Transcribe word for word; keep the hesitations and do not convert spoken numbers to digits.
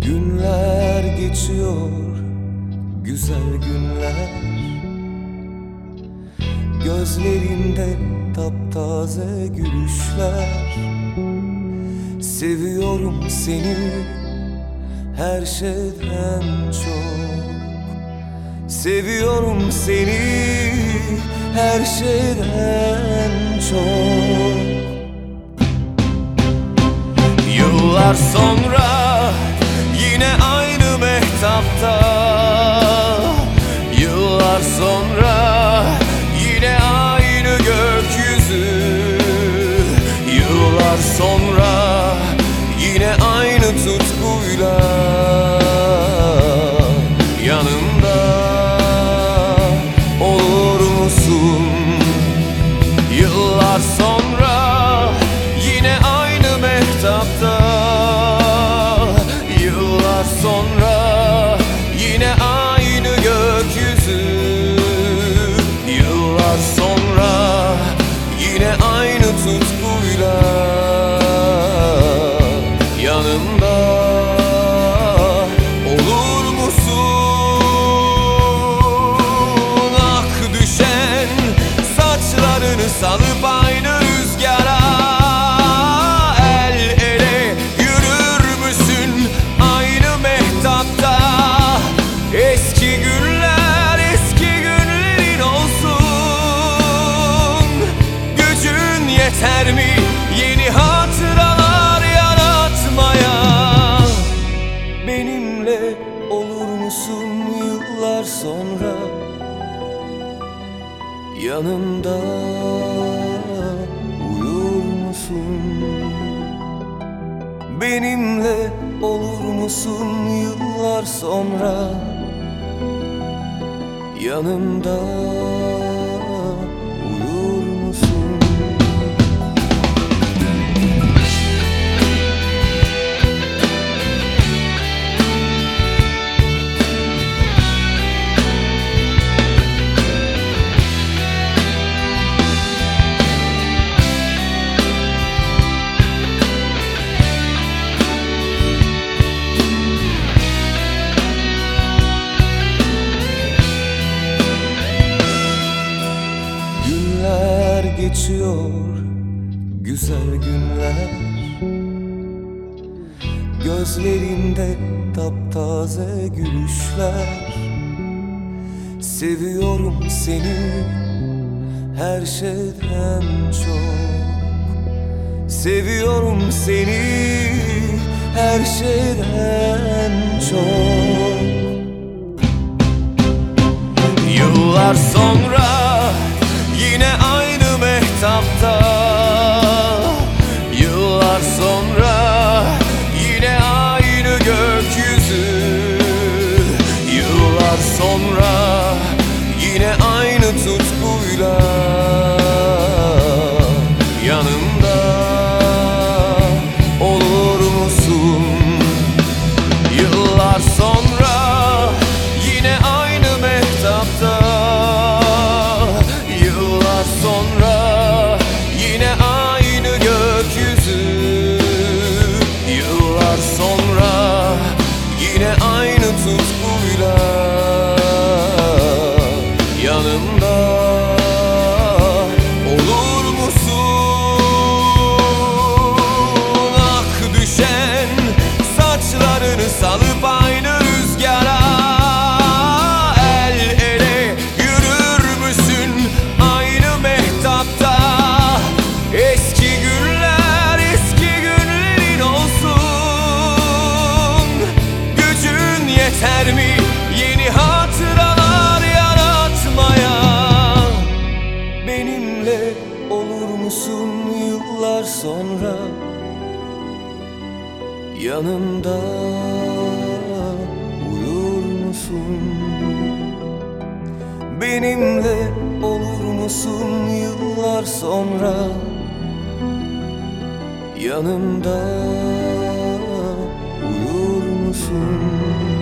Günler geçiyor, güzel günler. Gözlerinde taptaze gülüşler. Seviyorum seni her şeyden çok. Seviyorum seni her şeyden çok. Yıllar sonra yine aynı mehtapta. Yıllar sonra yine aynı gökyüzü. Yıllar sonra yine aynı tutkuyla yanımda olur musun? Yıllar sonra yine aynı mehtapta. Yıllar sonra yine aynı gökyüzü. Yıllar sonra yine aynı tutkuyla yanımda olur musun? Ak düşen saçlarını salıp aynı rüzgara el ele yürür müsün aynı mehtapta? Eski günler eski günlerin olsun. Gücün yeter mi yeni hatıralar yaratmaya? Benimle olur musun yıllar sonra? Yanımda uyur musun? Benimle olur musun yıllar sonra? Yanımda uyur musun? Geçiyor güzel günler. Gözlerinde taptaze gülüşler. Seviyorum seni her şeyden çok. Seviyorum seni her şeyden çok. Yıllar sonra yine aynı mehtapta. Yıllar sonra yine aynı gökyüzü. Yıllar sonra yine aynı tutkuyla yanımda olur musun? Yıllar sonra yine aynı mehtapta. Sonra yine aynı gökyüzü. Yıllar sonra yine aynı tutkuyla yanımda olur musun? Ak düşen saçlarını salıp aynı rüzgara el ele yürür müsün aynı mehtapta? Eski günler eski günlerin olsun. Gücün yeter mi yeni hatıralar yaratmaya? Benimle olur musun yıllar sonra? Yanımda uyur musun? Benimle olur musun yıllar sonra? Yanımda uyur musun?